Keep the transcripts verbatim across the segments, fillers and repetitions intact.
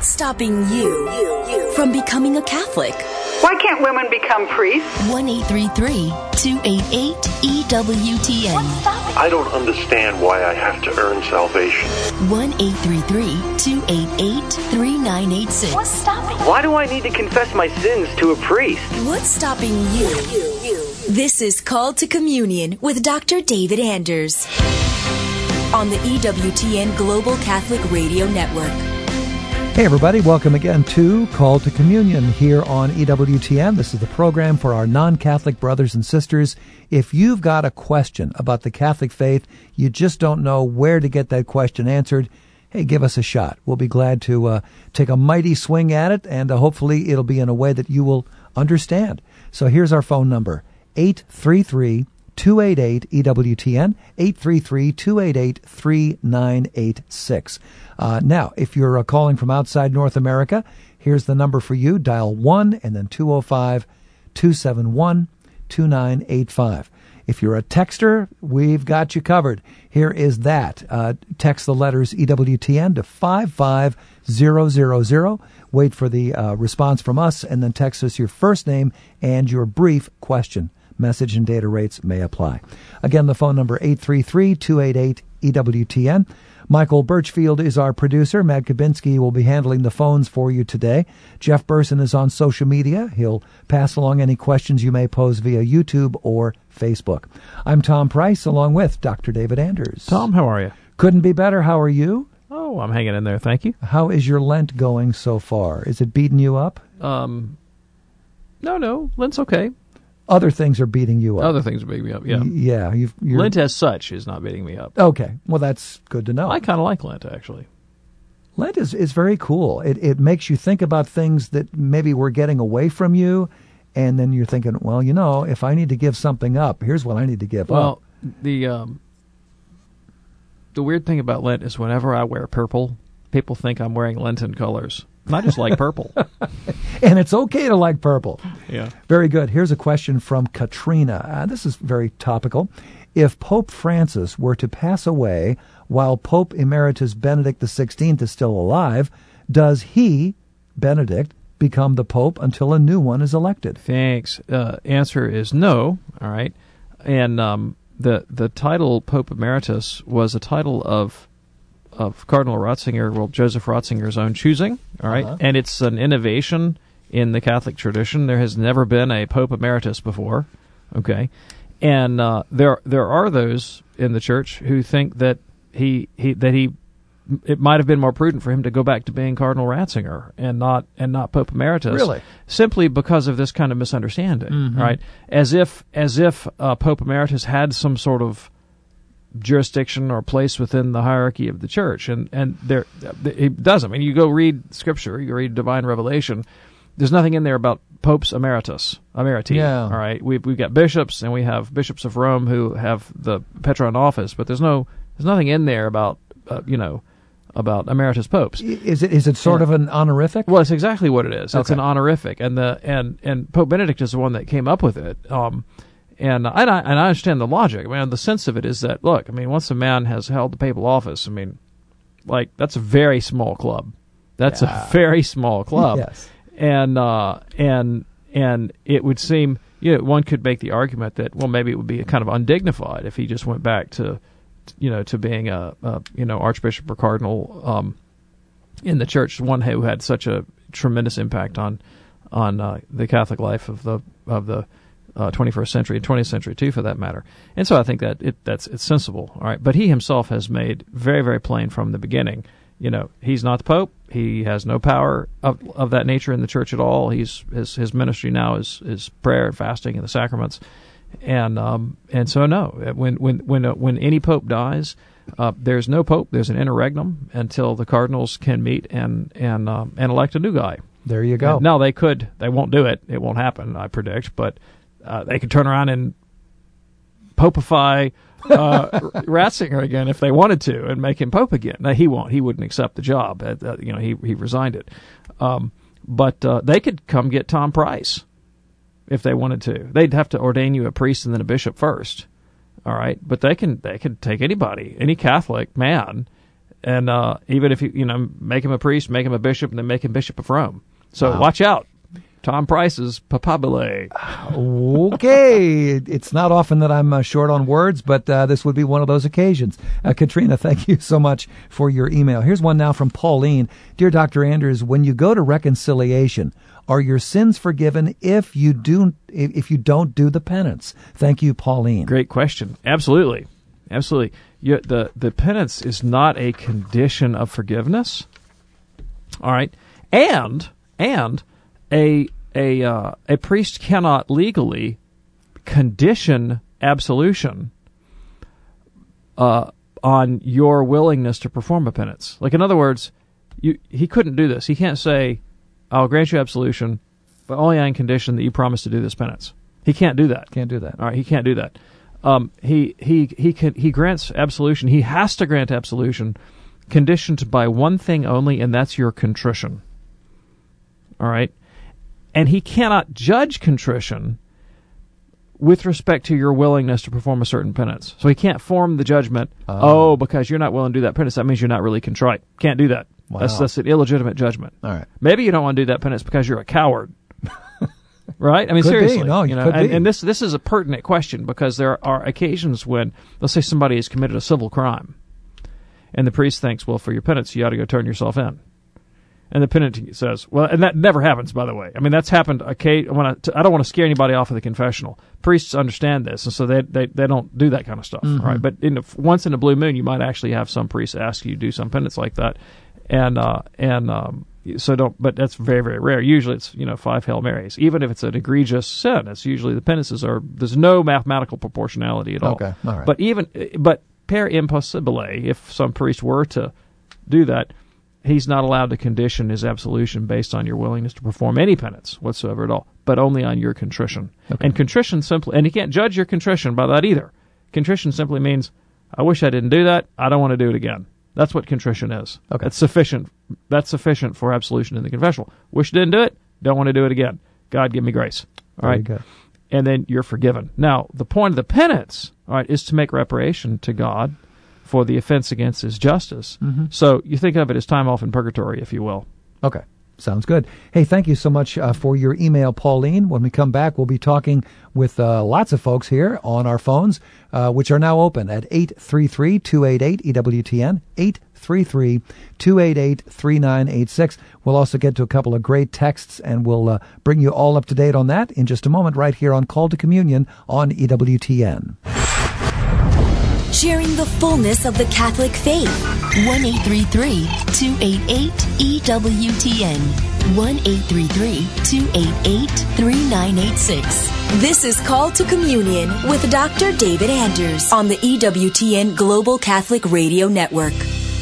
What's stopping you, you, you from becoming a Catholic? Why can't women become priests? one eight three three, two eight eight, E W T N. I don't understand why I have to earn salvation. one eight three three, two eight eight, three nine eight six. What's stopping you? Why do I need to confess my sins to a priest? What's stopping you, you, you? This is Called to Communion with Doctor David Anders on the E W T N Global Catholic Radio Network. Hey everybody, welcome again to Call to Communion here on E W T N. This is the program for our non-Catholic brothers and sisters. If you've got a question about the Catholic faith, you just don't know where to get that question answered, hey, give us a shot. We'll be glad to uh, take a mighty swing at it, and uh, hopefully it'll be in a way that you will understand. So here's our phone number, eight three three, two eight eight, E W T N, eight three three, two eight eight, three nine eight six. Uh, now, if you're uh, calling from outside North America, here's the number for you. Dial one and then two oh five, two seven one, two nine eight five. If you're a texter, we've got you covered. Here is that. Uh, text the letters E W T N to five five zero zero zero. Wait for the uh, response from us, and then text us your first name and your brief question. Message and data rates may apply. Again, the phone number eight three three, two eight eight, E W T N. Michael Birchfield is our producer. Matt Kabinski will be handling the phones for you today. Jeff Burson is on social media. He'll pass along any questions you may pose via YouTube or Facebook. I'm Tom Price, along with Doctor David Anders. Tom, how are you? Couldn't be better. How are you? Oh, I'm hanging in there, thank you. How is your Lent going so far? Is it beating you up? Um, no, no, Lent's okay. Other things are beating you up. Other things are beating me up, yeah. Y- yeah. You've, you're... Lent as such is not beating me up. Okay. Well, that's good to know. I kind of like Lent, actually. Lent is, is very cool. It it makes you think about things that maybe were getting away from you, and then you're thinking, well, you know, if I need to give something up, here's what I need to give well, up. Well, the, um, the weird thing about Lent is whenever I wear purple, people think I'm wearing Lenten colors. And I just like purple. And it's okay to like purple. Yeah. Very good. Here's a question from Katrina. Uh, this is very topical. If Pope Francis were to pass away while Pope Emeritus Benedict the sixteenth is still alive, does he, Benedict, become the Pope until a new one is elected? Thanks. Uh, answer is no. All right. And um, the the title Pope Emeritus was a title of of Cardinal Ratzinger, well, Joseph Ratzinger's own choosing, all right? Uh-huh. And it's an innovation in the Catholic tradition. There has never been a Pope Emeritus before, okay? And uh, there there are those in the Church who think that he, he that he it might have been more prudent for him to go back to being Cardinal Ratzinger and not and not Pope Emeritus. Really? Simply because of this kind of misunderstanding, mm-hmm. right? As if as if uh, Pope Emeritus had some sort of jurisdiction or place within the hierarchy of the Church, and and there it doesn't. I mean, you go read Scripture, you read Divine Revelation. There's nothing in there about popes emeritus, emeriti. Yeah. All right, we've we've got bishops, and we have bishops of Rome who have the patron office, but there's no there's nothing in there about uh, you know about emeritus popes. Is it is it sort yeah. of an honorific? Well, it's exactly what it is. It's okay. an honorific, and the and and Pope Benedict is the one that came up with it. Um, And, and, I, and I understand the logic. I mean, the sense of it is that, look, I mean, once a man has held the papal office, I mean, like, that's a very small club. That's yeah. a very small club. Yes. And, uh, and, and it would seem, you know, one could make the argument that, well, maybe it would be kind of undignified if he just went back to, you know, to being a, a you know, archbishop or cardinal um, in the Church, one who had such a tremendous impact on, on uh, the Catholic life of the, of the, Uh, twenty-first century and twentieth century too, for that matter. And so I think that it that's it's sensible, all right. But he himself has made very, very plain from the beginning, you know, he's not the Pope. He has no power of of that nature in the Church at all. He's his his ministry now is is prayer and fasting and the sacraments, and um and so no, when when when uh, when any Pope dies, uh, there's no Pope. There's an interregnum until the cardinals can meet and and um, and elect a new guy. There you go. And now they could, they won't do it. It won't happen, I predict, but. Uh, they could turn around and popify uh, Ratzinger again if they wanted to, and make him pope again. Now he won't. He wouldn't accept the job. Uh, you know, he he resigned it. Um, but uh, they could come get Tom Price if they wanted to. They'd have to ordain you a priest and then a bishop first. All right, but they can they could take anybody, any Catholic man, and uh, even if you you know make him a priest, make him a bishop, and then make him Bishop of Rome. So wow. watch out. Tom Price's papabile. Okay. It's not often that I'm uh, short on words, but uh, this would be one of those occasions. Uh, Katrina, thank you so much for your email. Here's one now from Pauline. Dear Doctor Anders, when you go to reconciliation, are your sins forgiven if you do if you don't do the penance? Thank you, Pauline. Great question. Absolutely. Absolutely. You, the, the penance is not a condition of forgiveness. All right. And, and, A a uh, a priest cannot legally condition absolution uh, on your willingness to perform a penance. Like, in other words, you he couldn't do this. He can't say, "I'll grant you absolution, but only on condition that you promise to do this penance." He can't do that. Can't do that. All right, he can't do that. Um, he he he can he grants absolution. He has to grant absolution, conditioned by one thing only, and that's your contrition. All right. And he cannot judge contrition with respect to your willingness to perform a certain penance. So he can't form the judgment, uh, oh, because you're not willing to do that penance, that means you're not really contrite. Can't do that. Wow. That's, that's an illegitimate judgment. All right. Maybe you don't want to do that penance because you're a coward. Right? I mean, could seriously. Be. No, you know, could and, be. and this, this is a pertinent question because there are occasions when, let's say somebody has committed a civil crime, and the priest thinks, well, for your penance, you ought to go turn yourself in. And the penitent says, well, and that never happens, by the way. I mean, that's happened. Okay, when I, I don't want to scare anybody off of the confessional. Priests understand this, and so they they, they don't do that kind of stuff, mm-hmm. right? But in the, once in a blue moon, you might actually have some priests ask you to do some penance like that, and uh, and um, so don't. But that's very very rare. Usually, it's you know five Hail Marys. Even if it's an egregious sin, it's usually the penances are there's no mathematical proportionality at all. Okay, all right. But even but per impossibile, if some priest were to do that, he's not allowed to condition his absolution based on your willingness to perform any penance whatsoever at all, but only on your contrition. Okay. And contrition simply, and he can't judge your contrition by that either. Contrition simply means, I wish I didn't do that, I don't want to do it again. That's what contrition is. Okay. That's sufficient. That's sufficient for absolution in the confessional. Wish I didn't do it, don't want to do it again. God, give me grace. All Very right. good. And then you're forgiven. Now, the point of the penance, all right, is to make reparation to God for the offense against his justice. Mm-hmm. So you think of it as time off in purgatory, if you will. Okay. Sounds good. Hey, thank you so much uh, for your email, Pauline. When we come back, we'll be talking with uh, lots of folks here on our phones, uh, which are now open at eight three three, two eight eight, E W T N, eight three three, two eight eight, three nine eight six. We'll also get to a couple of great texts, and we'll uh, bring you all up to date on that in just a moment right here on Call to Communion on E W T N. Sharing the fullness of the Catholic faith. one eight three three, two eight eight, E W T N. one eight three three, two eight eight, three nine eight six. This is Call to Communion with Doctor David Anders on the E W T N Global Catholic Radio Network.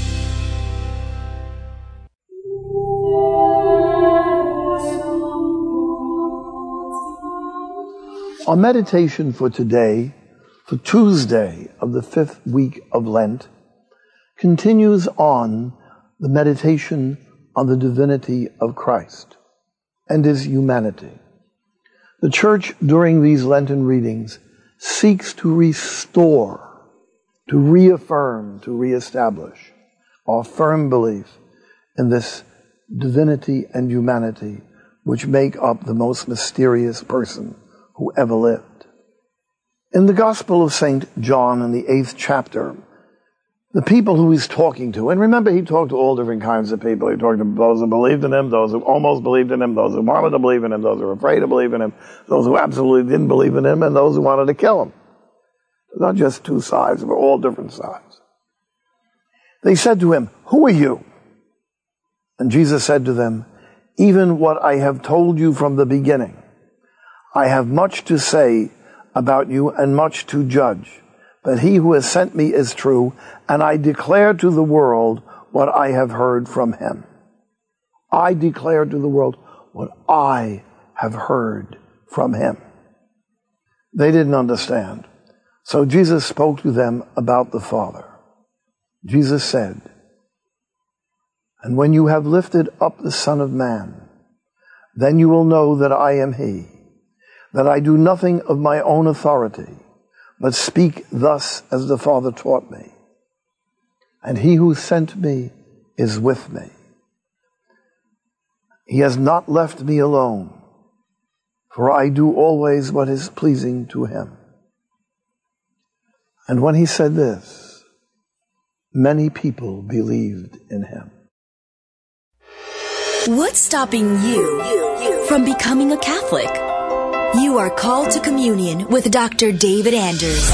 Our meditation for today, for Tuesday of the fifth week of Lent, continues on the meditation on the divinity of Christ and his humanity. The Church, during these Lenten readings, seeks to restore, to reaffirm, to reestablish our firm belief in this divinity and humanity which make up the most mysterious person who ever lived. In the Gospel of Saint John, in the eighth chapter, the people who he's talking to, and remember he talked to all different kinds of people. He talked to those who believed in him, those who almost believed in him, those who wanted to believe in him, those who were afraid to believe in him, those who absolutely didn't believe in him, and those who wanted to kill him. Not just two sides, but all different sides. They said to him, "Who are you?" And Jesus said to them, "Even what I have told you from the beginning. I have much to say about you and much to judge. But he who has sent me is true, and I declare to the world what I have heard from him." I declare to the world what I have heard from him. They didn't understand. So Jesus spoke to them about the Father. Jesus said, "And when you have lifted up the Son of Man, then you will know that I am he, that I do nothing of my own authority, but speak thus as the Father taught me. and he who sent me is with me. He has not left me alone, for I do always what is pleasing to him. And when he said this, many people believed in him. What's stopping you from becoming a Catholic? You are called to communion with Doctor David Anders.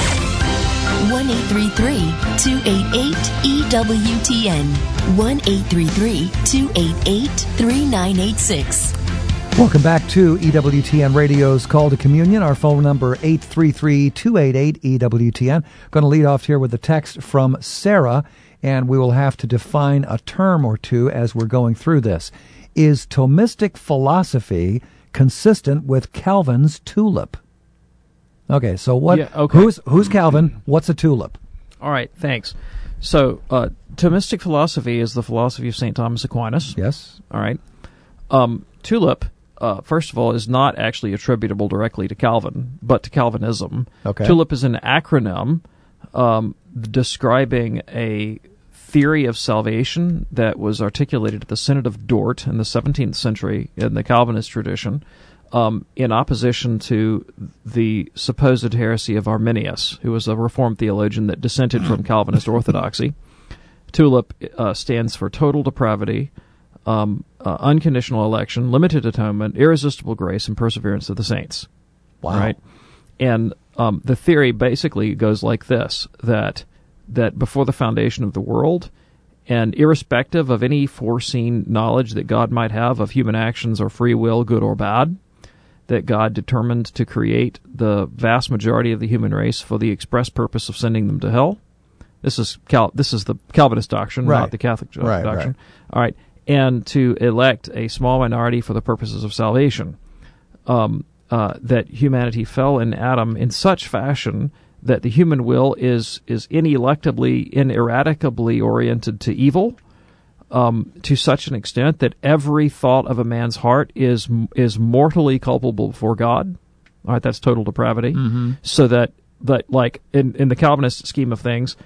one eight three three, two eight eight, E W T N. one eight three three, two eight eight, three nine eight six. Welcome back to E W T N Radio's Call to Communion. Our phone number, eight three three, two eight eight, E W T N. Going to lead off here with a text from Sarah, and we will have to define a term or two as we're going through this. Is Thomistic philosophy consistent with Calvin's tulip? Okay, so what? Yeah, okay. Who's who's Calvin? What's a tulip? All right, thanks. So, uh, Thomistic philosophy is the philosophy of Saint Thomas Aquinas. Yes. All right. Um, tulip, uh, first of all, is not actually attributable directly to Calvin, but to Calvinism. Okay. Tulip is an acronym um, describing a theory of salvation that was articulated at the Synod of Dort in the seventeenth century in the Calvinist tradition, um, in opposition to the supposed heresy of Arminius, who was a Reformed theologian that dissented from Calvinist orthodoxy. Tulip uh, stands for total depravity, um, uh, unconditional election, limited atonement, irresistible grace, and perseverance of the saints. Wow. Right? And um, the theory basically goes like this, that that before the foundation of the world, and irrespective of any foreseen knowledge that God might have of human actions or free will, good or bad, that God determined to create the vast majority of the human race for the express purpose of sending them to hell. This is Cal- this is the Calvinist doctrine, right. not the Catholic do- right, doctrine. Right. All right, and to elect a small minority for the purposes of salvation. Um, uh, that humanity fell in Adam in such fashion that the human will is is ineluctably, ineradicably oriented to evil, um, to such an extent that every thought of a man's heart is is mortally culpable before God. All right, that's total depravity. Mm-hmm. So that that like in in the Calvinist scheme of things,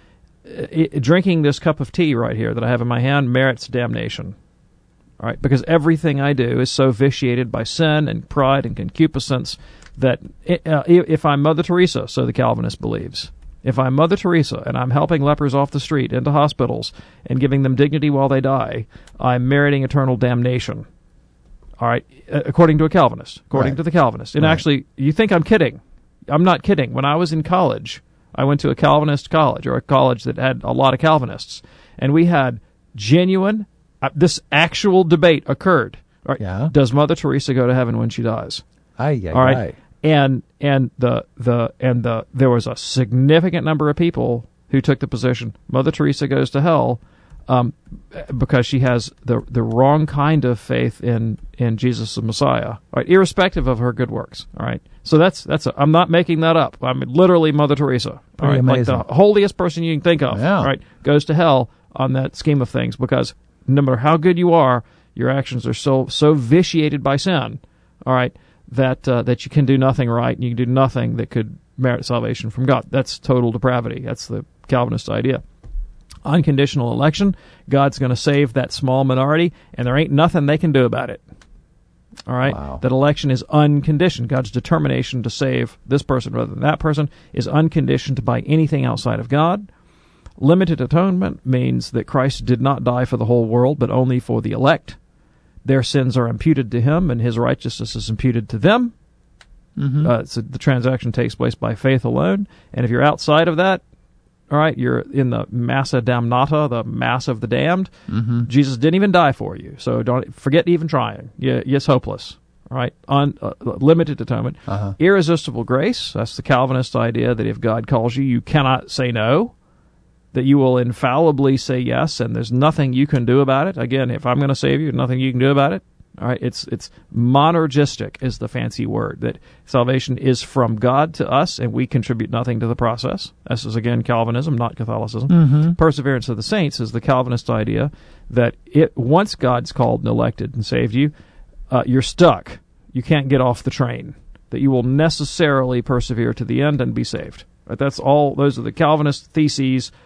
it, drinking this cup of tea right here that I have in my hand merits damnation. All right, because everything I do is so vitiated by sin and pride and concupiscence that it, uh, if I'm Mother Teresa, so the Calvinist believes, if I'm Mother Teresa and I'm helping lepers off the street into hospitals and giving them dignity while they die, I'm meriting eternal damnation. All right, according to a Calvinist, according right. to the Calvinist. And right. actually, you think I'm kidding. I'm not kidding. When I was in college, I went to a Calvinist college, or a college that had a lot of Calvinists, and we had genuine, uh, this actual debate occurred. All right, yeah. Does Mother Teresa go to heaven when she dies? Aye, aye, All right, aye. and and the the and the there was a significant number of people who took the position Mother Teresa goes to hell, um, because she has the the wrong kind of faith in in Jesus the Messiah. All right, irrespective of her good works. All right, so that's that's a, I'm not making that up. I'm literally Mother Teresa. All Pretty right, amazing. like the holiest person you can think of. Yeah. All right, goes to hell on that scheme of things, because no matter how good you are, your actions are so so vitiated by sin. All right. That uh, that you can do nothing right, and you can do nothing that could merit salvation from God. That's total depravity. That's the Calvinist idea. Unconditional election, God's going to save that small minority, and there ain't nothing they can do about it. All right? Wow. That election is unconditioned. God's determination to save this person rather than that person is unconditioned by anything outside of God. Limited atonement means that Christ did not die for the whole world, but only for the elect. Their sins are imputed to him, and his righteousness is imputed to them. Mm-hmm. Uh, so the transaction takes place by faith alone. And if you're outside of that, all right, you're in the massa damnata, the mass of the damned. Mm-hmm. Jesus didn't even die for you, so don't forget even trying. You, it's hopeless. All right, Un, uh, limited atonement, uh-huh. irresistible grace. That's the Calvinist idea that if God calls you, you cannot say no. That you will infallibly say yes, and there's nothing you can do about it. Again, if I'm going to save you, nothing you can do about it. All right, it's it's monergistic is the fancy word, that salvation is from God to us, and we contribute nothing to the process. This is, again, Calvinism, not Catholicism. Mm-hmm. Perseverance of the saints is the Calvinist idea that it once God's called and elected and saved you, uh, you're stuck. You can't get off the train. That you will necessarily persevere to the end and be saved. Right? That's all. Those are the Calvinist theses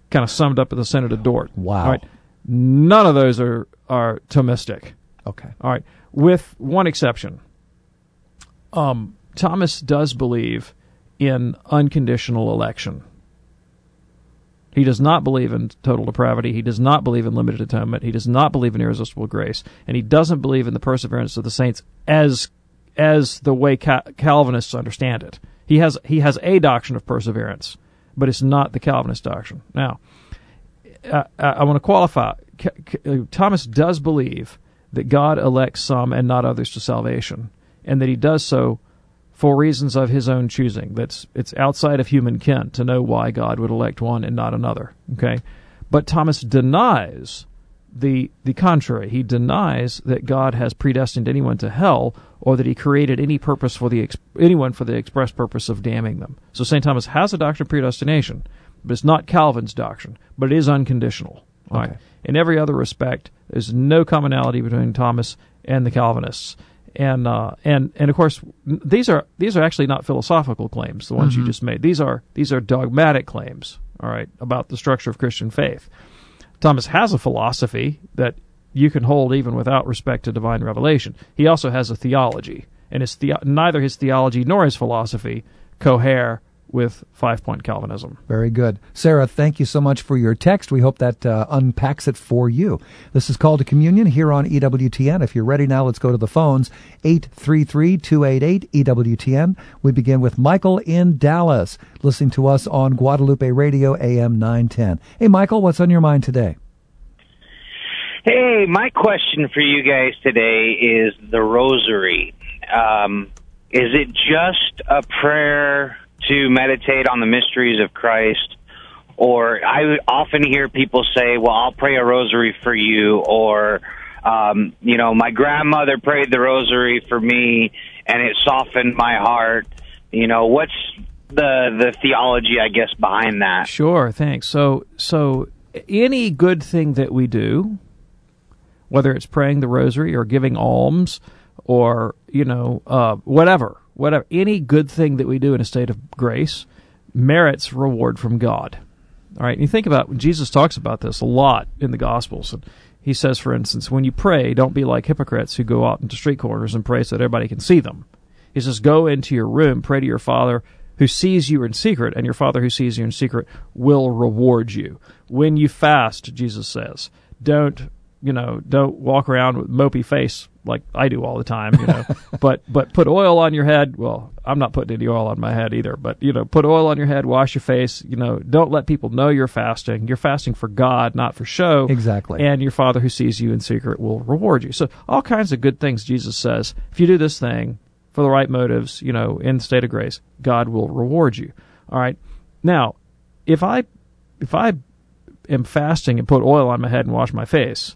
kind of summed up at the Synod of Dort. Wow. All right. None of those are, are Thomistic. Okay. All right. With one exception. Um, Thomas does believe in unconditional election. He does not believe in total depravity. He does not believe in limited atonement. He does not believe in irresistible grace. And he doesn't believe in the perseverance of the saints as as the way Cal- Calvinists understand it. He has he has a doctrine of perseverance, but it's not the Calvinist doctrine. Now, uh, I want to qualify. C- C- Thomas does believe that God elects some and not others to salvation, and that he does so for reasons of his own choosing. That's it's outside of human ken to know why God would elect one and not another. Okay, but Thomas denies the the contrary. He denies that God has predestined anyone to hell, or that he created any purpose for the anyone for the express purpose of damning them. So Saint Thomas has a doctrine of predestination, but it's not Calvin's doctrine, but it is unconditional. All Okay. right. In every other respect, there's no commonality between Thomas and the Calvinists. And uh, and and of course, these are these are actually not philosophical claims. The ones Mm-hmm. you just made. These are these are dogmatic claims. All right, about the structure of Christian faith. Thomas has a philosophy that you can hold even without respect to divine revelation. He also has a theology, and his the- neither his theology nor his philosophy cohere with five-point Calvinism. Very good. Sarah, thank you so much for your text. We hope that uh, unpacks it for you. This is Call to Communion here on E W T N. If you're ready now, let's go to the phones. eight three three, two eight eight, E W T N. We begin with Michael in Dallas, listening to us on Guadalupe Radio, A M nine ten. Hey, Michael, what's on your mind today? Hey, my question for you guys today is the rosary. Um, is it just a prayer to meditate on the mysteries of Christ? Or I often hear people say, well, I'll pray a rosary for you, or, um, you know, my grandmother prayed the rosary for me and it softened my heart. You know, what's the the theology, I guess, behind that? Sure, thanks. So, so any good thing that we do, whether it's praying the rosary or giving alms or, you know, uh, whatever, whatever, any good thing that we do in a state of grace merits reward from God. All right, and you think about when Jesus talks about this a lot in the Gospels. And he says, for instance, when you pray, don't be like hypocrites who go out into street corners and pray so that everybody can see them. He says, go into your room, pray to your Father who sees you in secret, and your Father who sees you in secret will reward you. When you fast, Jesus says, don't, you know, don't walk around with mopey face like I do all the time, you know, but but put oil on your head. Well, I'm not putting any oil on my head either, but, you know, put oil on your head, wash your face, you know, don't let people know you're fasting. You're fasting for God, not for show. Exactly. And your Father who sees you in secret will reward you. So all kinds of good things Jesus says. If you do this thing for the right motives, you know, in the state of grace, God will reward you. All right. Now, if I if I am fasting and put oil on my head and wash my face,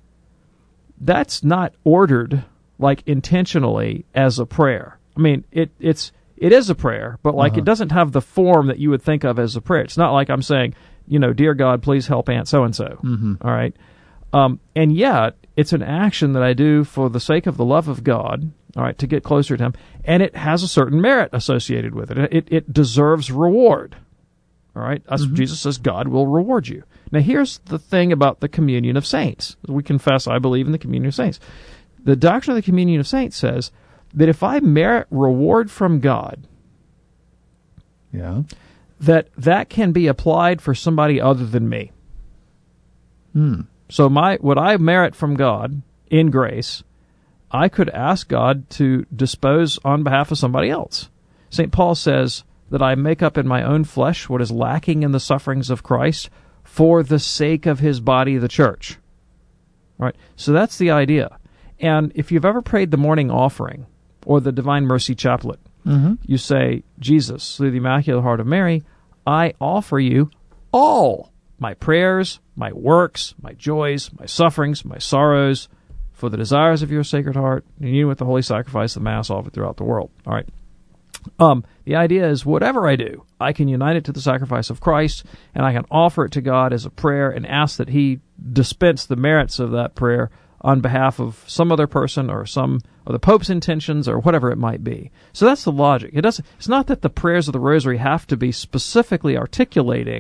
that's not ordered like intentionally as a prayer. I mean, it it's it is a prayer, but like Uh-huh. it doesn't have the form that you would think of as a prayer. It's not like I'm saying, you know, dear God, please help Aunt so and so. All right, um, and yet it's an action that I do for the sake of the love of God. All right, to get closer to Him, and it has a certain merit associated with it. It it deserves reward. All right, That's what Jesus says God will reward you. Now, here's the thing about the communion of saints. We confess, I believe in the communion of saints. The doctrine of the communion of saints says that if I merit reward from God, Yeah. that that can be applied for somebody other than me. Hmm. So my what I merit from God in grace, I could ask God to dispose on behalf of somebody else. Saint Paul says that I make up in my own flesh what is lacking in the sufferings of Christ for the sake of His body, the church. All right, so that's the idea. And if you've ever prayed the morning offering or the Divine Mercy Chaplet, Mm-hmm. you say, Jesus, through the Immaculate Heart of Mary, I offer you all my prayers, my works, my joys, my sufferings, my sorrows, for the desires of your Sacred Heart, in union with the holy sacrifice of the Mass offered throughout the world. All right. Um, the idea is whatever I do, I can unite it to the sacrifice of Christ, and I can offer it to God as a prayer and ask that He dispense the merits of that prayer on behalf of some other person or some or the Pope's intentions or whatever it might be. So that's the logic. It doesn't. It's not that the prayers of the Rosary have to be specifically articulating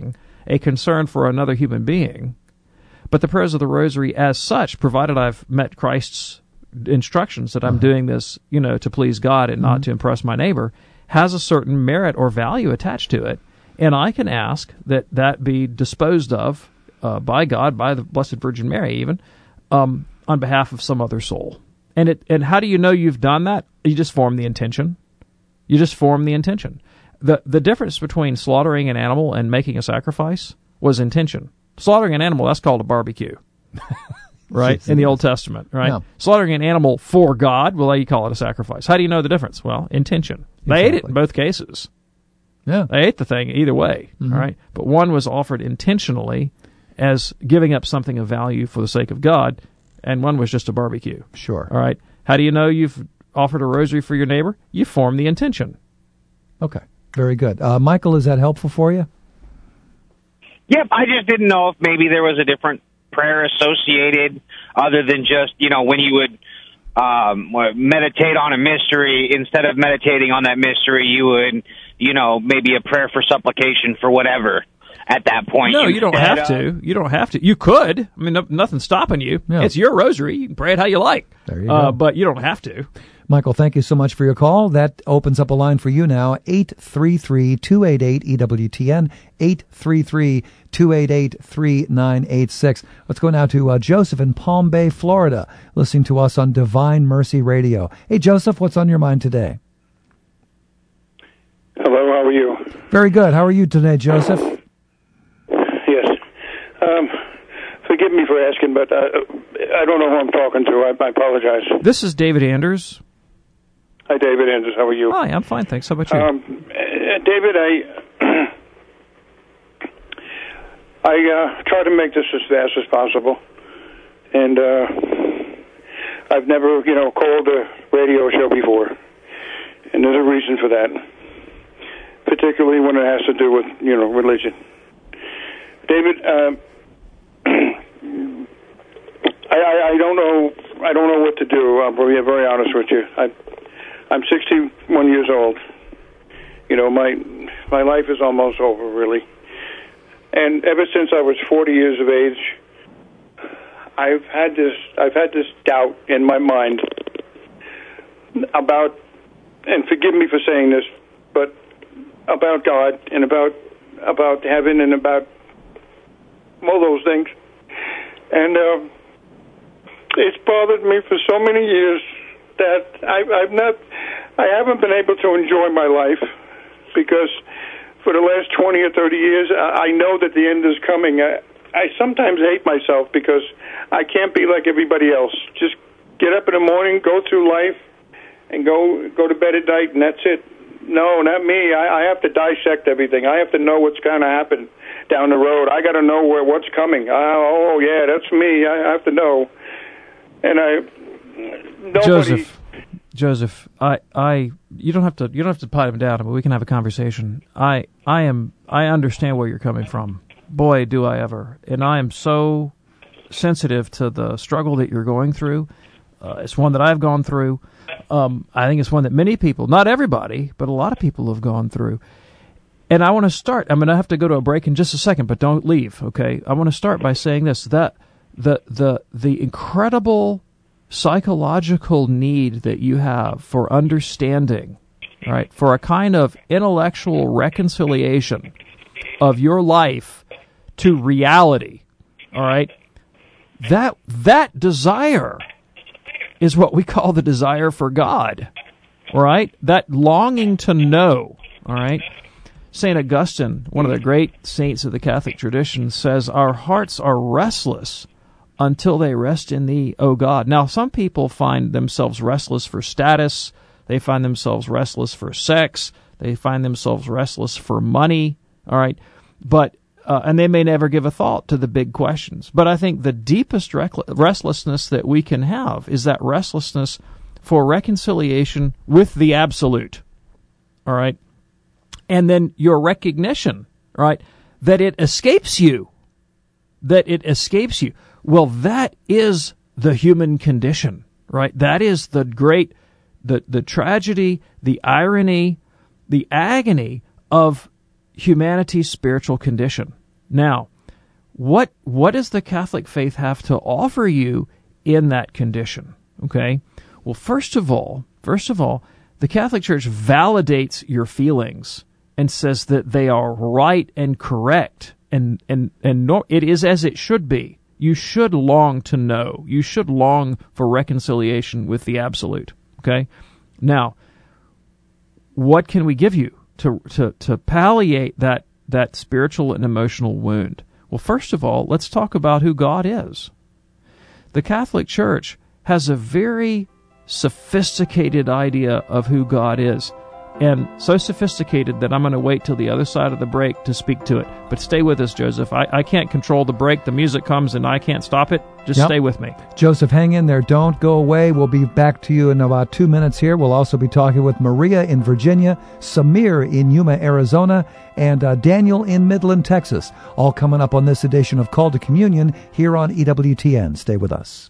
a concern for another human being. But the prayers of the Rosary as such, provided I've met Christ's instructions that I'm uh-huh. doing this, you know, to please God and mm-hmm. not to impress my neighbor, has a certain merit or value attached to it. And I can ask that that be disposed of uh, by God, by the Blessed Virgin Mary even, um, on behalf of some other soul. And it and how do you know you've done that? You just form the intention. You just form the intention. The the difference between slaughtering an animal and making a sacrifice was intention. Slaughtering an animal, that's called a barbecue, right, in the Old Testament, right? Yeah. Slaughtering an animal for God, well, you call it a sacrifice. How do you know the difference? Well, intention. They exactly. ate it in both cases. Yeah. They ate the thing either way, mm-hmm. all right? But one was offered intentionally as giving up something of value for the sake of God, and one was just a barbecue. Sure. All right? How do you know you've offered a rosary for your neighbor? You form the intention. Okay. Very good. Uh, Michael, is that helpful for you? Yep, I just didn't know if maybe there was a different prayer associated other than just, you know, when you would um, meditate on a mystery, instead of meditating on that mystery, you would, you know, maybe a prayer for supplication for whatever at that point. No, you don't have of, to. You don't have to. You could. I mean, no, nothing's stopping you. Yeah. It's your rosary. You can pray it how you like. There you uh, go. But you don't have to. Michael, thank you so much for your call. That opens up a line for you now, eight three three, two eight eight, E W T N, eight three three, two eight eight, three nine eight six. Let's go now to uh, Joseph in Palm Bay, Florida, listening to us on Divine Mercy Radio. Hey, Joseph, what's on your mind today? Hello, how are you? Very good. How are you today, Joseph? Yes. Um, forgive me for asking, but uh, I don't know who I'm talking to. I, I apologize. This is David Anders. Hi, David Anders. How are you? Hi, I'm fine, thanks. How about you? Um, uh, David, I I uh, try to make this as fast as possible, and uh, I've never, you know, called a radio show before, and there's a reason for that, particularly when it has to do with, you know, religion. David, uh, I, I, I don't know. I don't know what to do. I'll be very honest with you. I, I'm sixty-one years old. You know, my my life is almost over, really. And ever since I was forty years of age, I've had this I've had this doubt in my mind about, and forgive me for saying this, but about God and about about heaven and about all those things. And uh, it's bothered me for so many years that I, I've not, I haven't been able to enjoy my life, because for the last twenty or thirty years, I, I know that the end is coming. I, I sometimes hate myself because I can't be like everybody else. Just get up in the morning, go through life, and go go to bed at night, and that's it. No, not me. I, I have to dissect everything. I have to know what's going to happen down the road. I got to know where what's coming. Oh, yeah, that's me. I have to know. And I, nobody... Joseph, Joseph, I, I, you don't have to, you don't have to pipe him down, but we can have a conversation. I, I am, I understand where you're coming from. Boy, do I ever. And I am so sensitive to the struggle that you're going through. Uh, it's one that I've gone through. Um, I think it's one that many people, not everybody, but a lot of people have gone through. And I want to start, I'm going to have to go to a break in just a second, but don't leave, okay? I want to start by saying this, that the the the incredible psychological need that you have for understanding, right, for a kind of intellectual reconciliation of your life to reality, all right, that that desire is what we call the desire for God, all right? That longing to know, all right? Saint Augustine, one of the great saints of the Catholic tradition, says, our hearts are restless until they rest in thee, O God. Now, some people find themselves restless for status. They find themselves restless for sex. They find themselves restless for money, all right? But Uh, and they may never give a thought to the big questions. But I think the deepest recl- restlessness that we can have is that restlessness for reconciliation with the absolute, all right? And then your recognition, right, that it escapes you, that it escapes you. Well, that is the human condition, right? That is the great, the, the tragedy, the irony, the agony of humanity's spiritual condition. Now, what what does the Catholic faith have to offer you in that condition? Okay? Well, first of all, first of all, the Catholic Church validates your feelings and says that they are right and correct, and and and no, it is as it should be. You should long to know. You should long for reconciliation with the absolute. Okay? Now, what can we give you to to to palliate that that spiritual and emotional wound? Well, first of all, let's talk about who God is. The Catholic Church has a very sophisticated idea of who God is, and so sophisticated that I'm going to wait till the other side of the break to speak to it. But stay with us, Joseph. I, I can't control the break. The music comes and I can't stop it. Just yep. Stay with me. Joseph, hang in there. Don't go away. We'll be back to you in about two minutes here. We'll also be talking with Maria in Virginia, Samir in Yuma, Arizona, and uh, Daniel in Midland, Texas. All coming up on this edition of Call to Communion here on E W T N. Stay with us.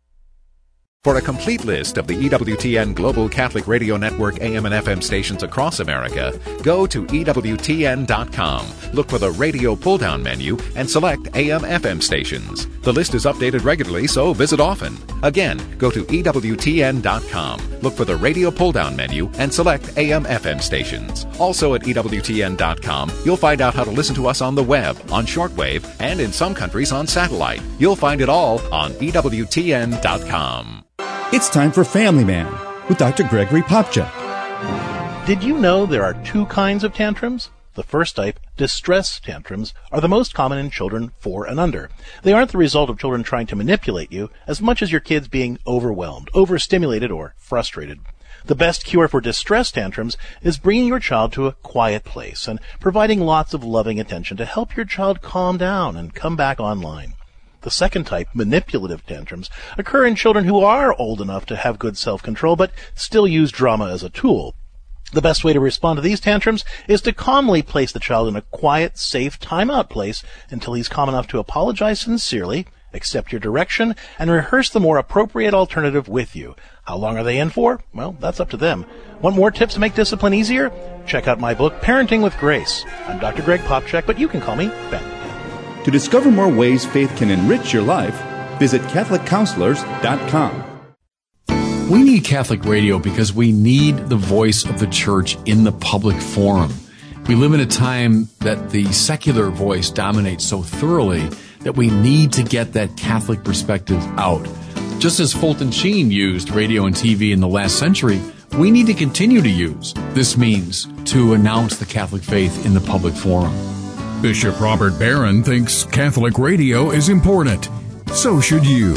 For a complete list of the E W T N Global Catholic Radio Network A M and F M stations across America, go to E W T N dot com. Look for the radio pull-down menu and select A M F M stations. The list is updated regularly, so visit often. Again, go to E W T N dot com. Look for the radio pull-down menu and select A M F M stations. Also at E W T N dot com, you'll find out how to listen to us on the web, on shortwave, and in some countries on satellite. You'll find it all on E W T N dot com. It's time for Family Man with Doctor Gregory Popcak. Did you know there are two kinds of tantrums? The first type, distress tantrums, are the most common in children four and under. They aren't the result of children trying to manipulate you as much as your kids being overwhelmed, overstimulated, or frustrated. The best cure for distress tantrums is bringing your child to a quiet place and providing lots of loving attention to help your child calm down and come back online. The second type, manipulative tantrums, occur in children who are old enough to have good self-control but still use drama as a tool. The best way to respond to these tantrums is to calmly place the child in a quiet, safe timeout place until he's calm enough to apologize sincerely, accept your direction, and rehearse the more appropriate alternative with you. How long are they in for? Well, that's up to them. Want more tips to make discipline easier? Check out my book, Parenting with Grace. I'm Doctor Greg Popcak, but you can call me Ben. To discover more ways faith can enrich your life, visit Catholic Counselors dot com. We need Catholic radio because we need the voice of the Church in the public forum. We live in a time that the secular voice dominates so thoroughly that we need to get that Catholic perspective out. Just as Fulton Sheen used radio and T V in the last century, we need to continue to use this means to announce the Catholic faith in the public forum. Bishop Robert Barron thinks Catholic radio is important. So should you.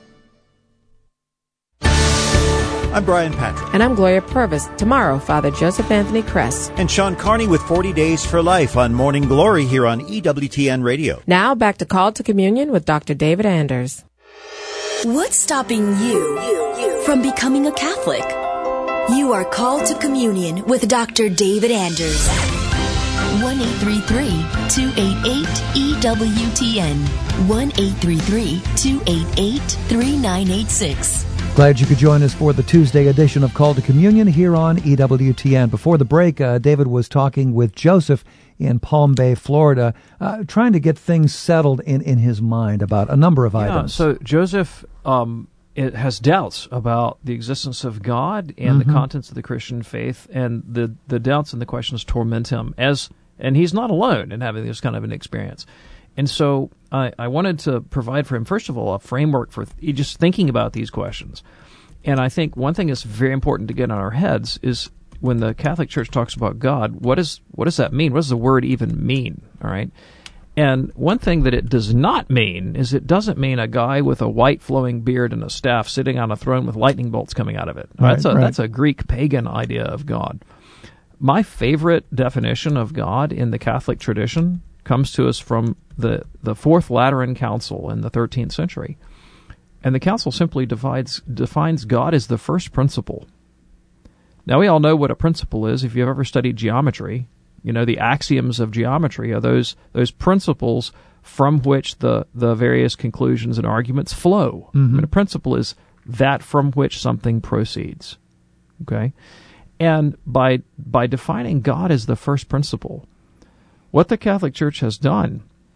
I'm Brian Patrick. And I'm Gloria Purvis. Tomorrow, Father Joseph Anthony Kress. And Sean Carney with forty days for Life on Morning Glory here on E W T N Radio. Now, back to Call to Communion with Doctor David Anders. What's stopping you from becoming a Catholic? You are called to communion with Doctor David Anders. one eight three three, two eight eight, E W T N. one eight three three, two eight eight, three nine eight six. Glad you could join us for the Tuesday edition of Call to Communion here on E W T N. Before the break, uh, David was talking with Joseph in Palm Bay, Florida, uh, trying to get things settled in, in his mind about a number of yeah, items. So Joseph um, it has doubts about the existence of God and mm-hmm. the contents of the Christian faith, and the, the doubts and the questions torment him, as and he's not alone in having this kind of an experience. And so I, I wanted to provide for him, first of all, a framework for th- just thinking about these questions. And I think one thing that's very important to get in our heads is when the Catholic Church talks about God, what is what does that mean? What does the word even mean? All right. And one thing that it does not mean is it doesn't mean a guy with a white flowing beard and a staff sitting on a throne with lightning bolts coming out of it. Right, that's a right. that's a Greek pagan idea of God. My favorite definition of God in the Catholic tradition comes to us from the, the Fourth Lateran Council in the thirteenth century. And the council simply divides, defines God as the first principle. Now, we all know what a principle is. If you've ever studied geometry, you know the axioms of geometry are those those principles from which the, the various conclusions and arguments flow. Mm-hmm. I mean, a principle is that from which something proceeds. Okay? And by by defining God as the first principle, what the Catholic Church has done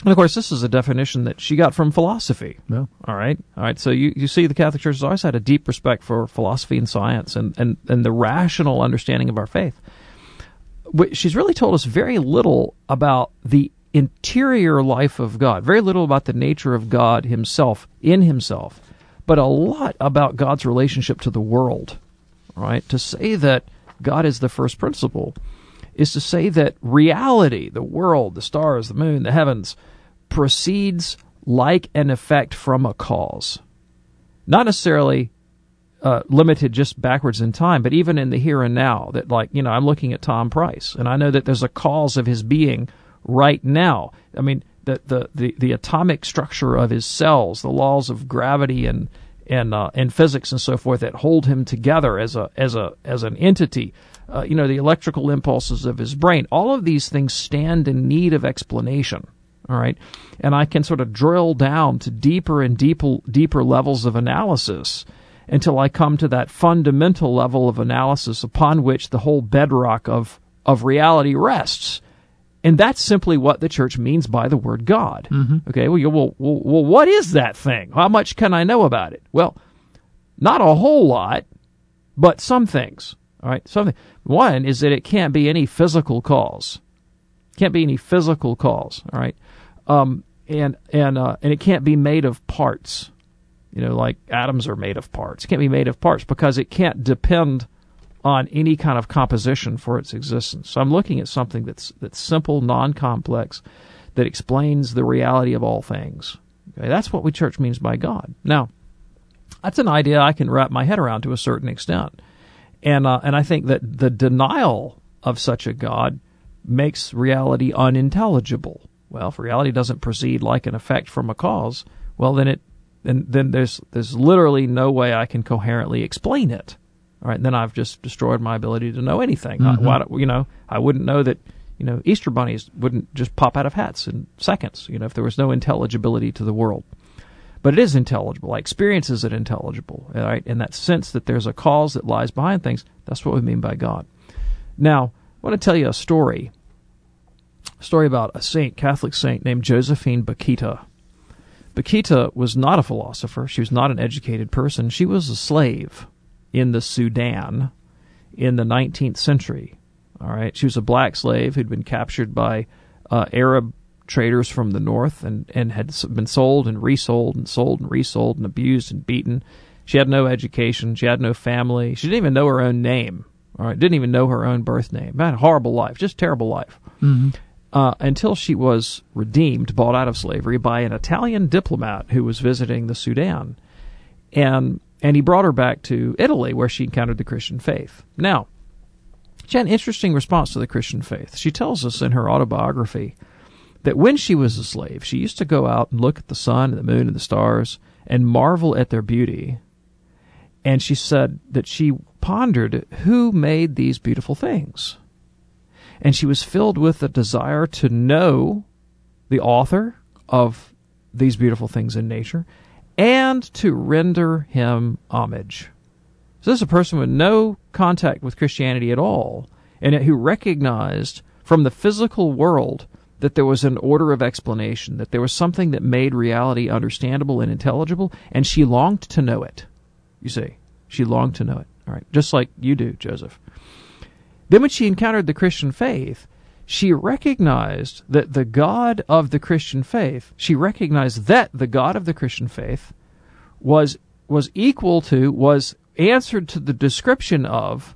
And of course, this is a definition that she got from philosophy. Yeah. All right. All right. So you, you see, the Catholic Church has always had a deep respect for philosophy and science and, and, and the rational understanding of our faith. She's really told us very little about the interior life of God, very little about the nature of God himself, in himself, but a lot about God's relationship to the world. All right. To say that God is the first principle is to say that reality, the world, the stars, the moon, the heavens, proceeds like an effect from a cause. Not necessarily uh, limited just backwards in time, but even in the here and now. That, like, you know, I'm looking at Tom Price, and I know that there's a cause of his being right now. I mean, the the the, the atomic structure of his cells, the laws of gravity and and uh, and physics and so forth that hold him together as a as a as an entity. Uh, you know, the electrical impulses of his brain. All of these things stand in need of explanation. All right, and I can sort of drill down to deeper and deeper deeper levels of analysis until I come to that fundamental level of analysis upon which the whole bedrock of of reality rests. And that's simply what the church means by the word God. Mm-hmm. Okay, well, you, well, well, well, what is that thing? How much can I know about it? Well, not a whole lot, but some things. All right, something. One is that it can't be any physical cause. Can't be any physical cause. All right, um, and and uh, and it can't be made of parts. You know, like atoms are made of parts. It can't be made of parts because it can't depend on any kind of composition for its existence. So I'm looking at something that's that's simple, non-complex, that explains the reality of all things. Okay, that's what we church means by God. Now, that's an idea I can wrap my head around to a certain extent. And uh, and I think that the denial of such a God makes reality unintelligible. Well, if reality doesn't proceed like an effect from a cause, well, then it then then there's there's literally no way I can coherently explain it. All right, then I've just destroyed my ability to know anything. Mm-hmm. I, why, you know, I wouldn't know that, you know, Easter bunnies wouldn't just pop out of hats in seconds, you know, if there was no intelligibility to the world. But it is intelligible. I experience it intelligible, all right? In that sense that there's a cause that lies behind things, that's what we mean by God. Now, I want to tell you a story, a story about a saint, Catholic saint named Josephine Bakhita. Bakhita was not a philosopher. She was not an educated person. She was a slave in the Sudan in the nineteenth century. All right, she was a black slave who'd been captured by uh, Arab traders from the north and, and had been sold and resold and sold and resold and abused and beaten. She had no education. She had no family. She didn't even know her own name. All right, didn't even know her own birth name. Had a horrible life, just terrible life. Mm-hmm. Uh, until she was redeemed, bought out of slavery by an Italian diplomat who was visiting the Sudan. And and he brought her back to Italy, where she encountered the Christian faith. Now, she had an interesting response to the Christian faith. She tells us in her autobiography that when she was a slave, she used to go out and look at the sun and the moon and the stars and marvel at their beauty. And she said that she pondered who made these beautiful things. And she was filled with a desire to know the author of these beautiful things in nature and to render him homage. So this is a person with no contact with Christianity at all, and who recognized from the physical world that there was an order of explanation, that there was something that made reality understandable and intelligible, and she longed to know it. You see, she longed to know it. All right, just like you do, Joseph. Then when she encountered the Christian faith, she recognized that the God of the Christian faith, she recognized that the God of the Christian faith was was equal to, was answered to the description of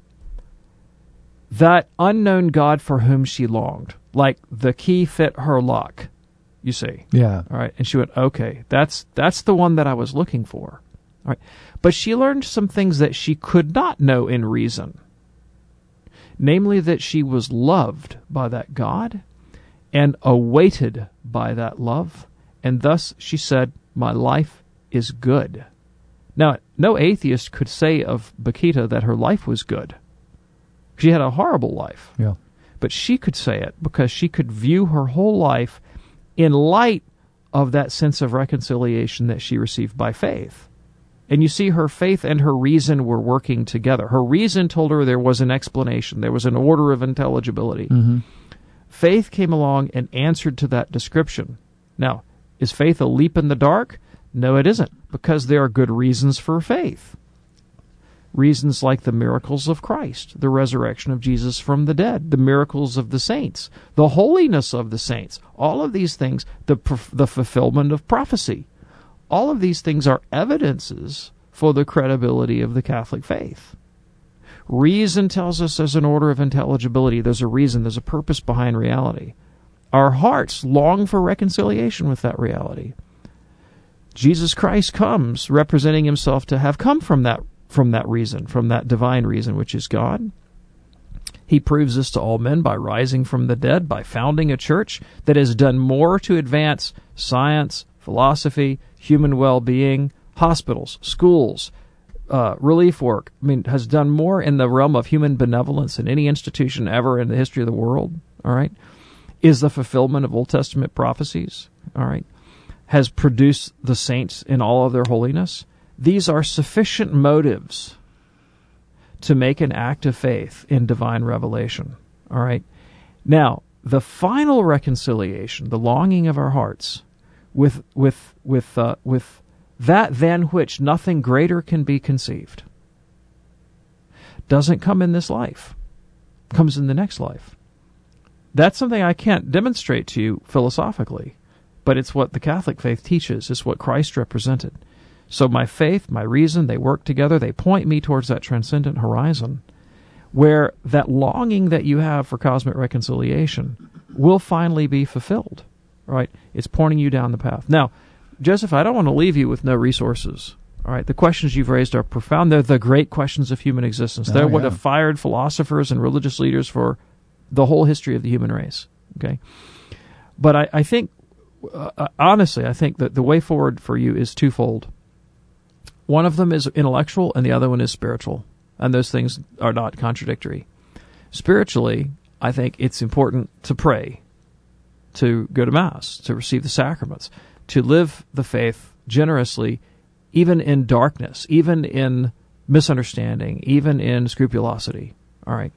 that unknown God for whom she longed. Like the key fit her lock, you see. Yeah. All right. And she went, okay, that's that's the one that I was looking for. All right. But she learned some things that she could not know in reason. Namely, that she was loved by that God and awaited by that love. And thus she said, my life is good. Now, no atheist could say of Bakhita that her life was good. She had a horrible life. Yeah. But she could say it because she could view her whole life in light of that sense of reconciliation that she received by faith. And you see, her faith and her reason were working together. Her reason told her there was an explanation. There was an order of intelligibility. Mm-hmm. Faith came along and answered to that description. Now, is faith a leap in the dark? No, it isn't, because there are good reasons for faith. Reasons like the miracles of Christ, the resurrection of Jesus from the dead, the miracles of the saints, the holiness of the saints, all of these things, the the fulfillment of prophecy. All of these things are evidences for the credibility of the Catholic faith. Reason tells us there's an order of intelligibility. There's a reason, there's a purpose behind reality. Our hearts long for reconciliation with that reality. Jesus Christ comes representing himself to have come from that from that reason, from that divine reason, which is God. He proves this to all men by rising from the dead, by founding a church that has done more to advance science, philosophy, human well-being, hospitals, schools, uh, relief work. I mean, has done more in the realm of human benevolence than any institution ever in the history of the world, all right? Is the fulfillment of Old Testament prophecies, all right? Has produced the saints in all of their holiness. These are sufficient motives to make an act of faith in divine revelation. All right? Now, the final reconciliation, the longing of our hearts, with with with uh, with that than which nothing greater can be conceived, doesn't come in this life. Comes in the next life. That's something I can't demonstrate to you philosophically, but it's what the Catholic faith teaches. It's what Christ represented. So my faith, my reason, they work together. They point me towards that transcendent horizon where that longing that you have for cosmic reconciliation will finally be fulfilled, right? It's pointing you down the path. Now, Joseph, I don't want to leave you with no resources, all right? The questions you've raised are profound. They're the great questions of human existence. They're oh, yeah. what have fired philosophers and religious leaders for the whole history of the human race, okay? But I, I think, uh, honestly, I think that the way forward for you is twofold. One of them is intellectual, and the other one is spiritual. And those things are not contradictory. Spiritually, I think it's important to pray, to go to Mass, to receive the sacraments, to live the faith generously, even in darkness, even in misunderstanding, even in scrupulosity. All right.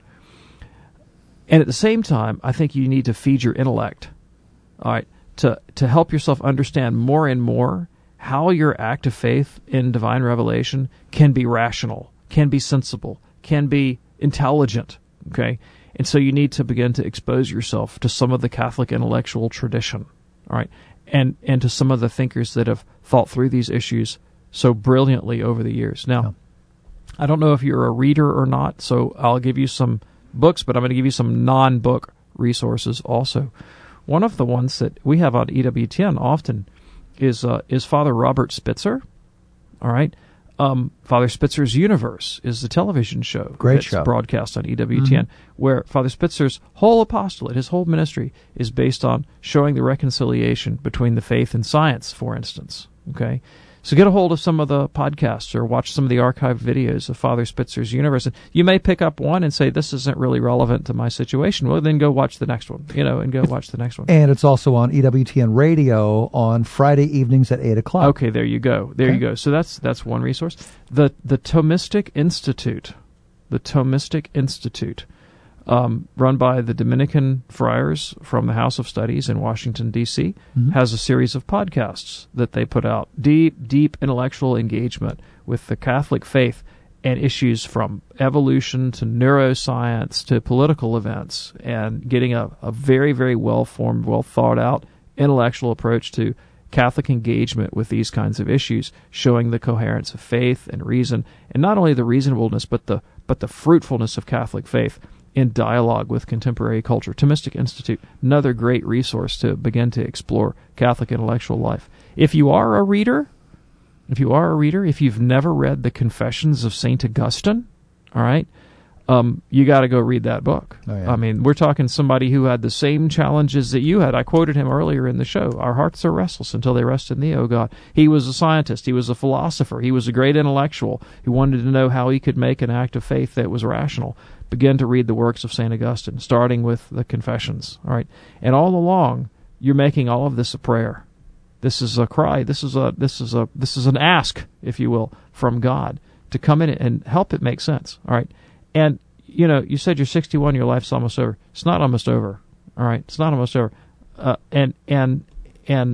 And at the same time, I think you need to feed your intellect, all right, to, to help yourself understand more and more how your act of faith in divine revelation can be rational, can be sensible, can be intelligent, okay? And so you need to begin to expose yourself to some of the Catholic intellectual tradition, all right, and, and to some of the thinkers that have thought through these issues so brilliantly over the years. Now, yeah. I don't know if you're a reader or not, so I'll give you some books, but I'm going to give you some non-book resources also. One of the ones that we have on E W T N often is uh, is Father Robert Spitzer, all right? Um, Father Spitzer's Universe is the television show. Great that's show. Broadcast on E W T N, mm-hmm. where Father Spitzer's whole apostolate, his whole ministry, is based on showing the reconciliation between the faith and science, for instance, okay? So get a hold of some of the podcasts or watch some of the archived videos of Father Spitzer's Universe. And you may pick up one and say, this isn't really relevant to my situation. Well, then go watch the next one, you know, and go watch the next one. And it's also on E W T N Radio on Friday evenings at eight o'clock. Okay, there you go. There okay. you go. So that's that's one resource. The, the Thomistic Institute, the Thomistic Institute, Um, run by the Dominican friars from the House of Studies in Washington, D C, mm-hmm. has a series of podcasts that they put out. Deep, deep intellectual engagement with the Catholic faith and issues from evolution to neuroscience to political events, and getting a, a very, very well-formed, well-thought-out intellectual approach to Catholic engagement with these kinds of issues, showing the coherence of faith and reason, and not only the reasonableness, but the but the fruitfulness of Catholic faith in dialogue with contemporary culture. Thomistic Institute, another great resource to begin to explore Catholic intellectual life. If you are a reader, if you are a reader, if you've never read the Confessions of Saint Augustine, all right, um, you got to go read that book. Oh, yeah. I mean, we're talking somebody who had the same challenges that you had. I quoted him earlier in the show. Our hearts are restless until they rest in thee, O God. He was a scientist. He was a philosopher. He was a great intellectual who wanted to know how he could make an act of faith that was rational. Begin to read the works of Saint Augustine, starting with the Confessions, all right? And all along, you're making all of this a prayer. This is a cry. This is a this is a this is an ask, if you will, from God to come in and help it make sense, all right? And, you know, you said you're sixty-one, your life's almost over. It's not almost over, all right? It's not almost over. Uh, and and and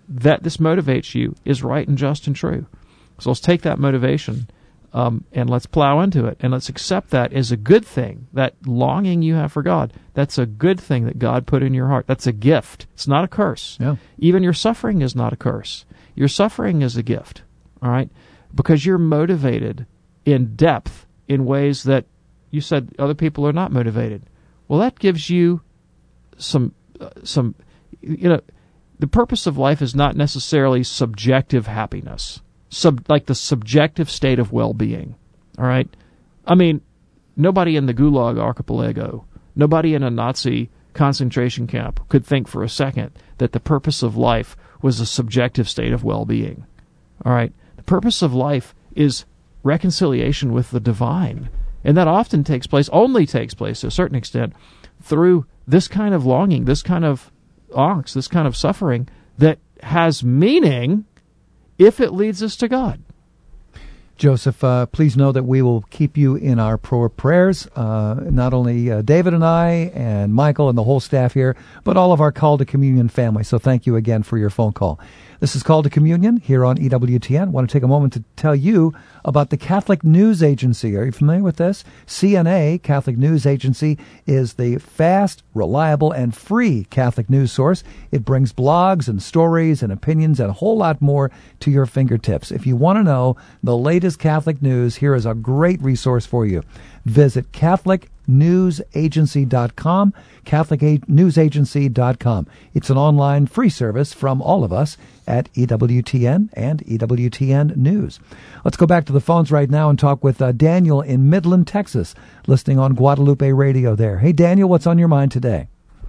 that this motivates you is right and just and true. So let's take that motivation um, and let's plow into it, and let's accept that as a good thing. That longing you have for God, that's a good thing that God put in your heart. That's a gift. It's not a curse. Yeah. Even your suffering is not a curse. Your suffering is a gift, all right? Because you're motivated in depth in ways that you said other people are not motivated. Well, that gives you some, uh, some, you know, the purpose of life is not necessarily subjective happiness, sub, like the subjective state of well-being, all right? I mean, nobody in the Gulag Archipelago, nobody in a Nazi concentration camp could think for a second that the purpose of life was a subjective state of well-being, all right? The purpose of life is reconciliation with the divine, and that often takes place, only takes place to a certain extent, through this kind of longing, this kind of angst, this kind of suffering that has meaning if it leads us to God. Joseph, uh, please know that we will keep you in our pro prayers, uh, not only uh, David and I and Michael and the whole staff here, but all of our Call to Communion family. So thank you again for your phone call. This is Call to Communion here on E W T N. I want to take a moment to tell you about the Catholic News Agency. Are you familiar with this? C N A, Catholic News Agency, is the fast, reliable, and free Catholic news source. It brings blogs and stories and opinions and a whole lot more to your fingertips. If you want to know the latest Catholic news, here is a great resource for you. Visit Catholic News Agency dot com, Catholic News Agency dot com. It's an online free service from all of us at E W T N and E W T N News. Let's go back to the phones right now and talk with uh, Daniel in Midland, Texas, listening on Guadalupe Radio there. Hey, Daniel, what's on your mind today?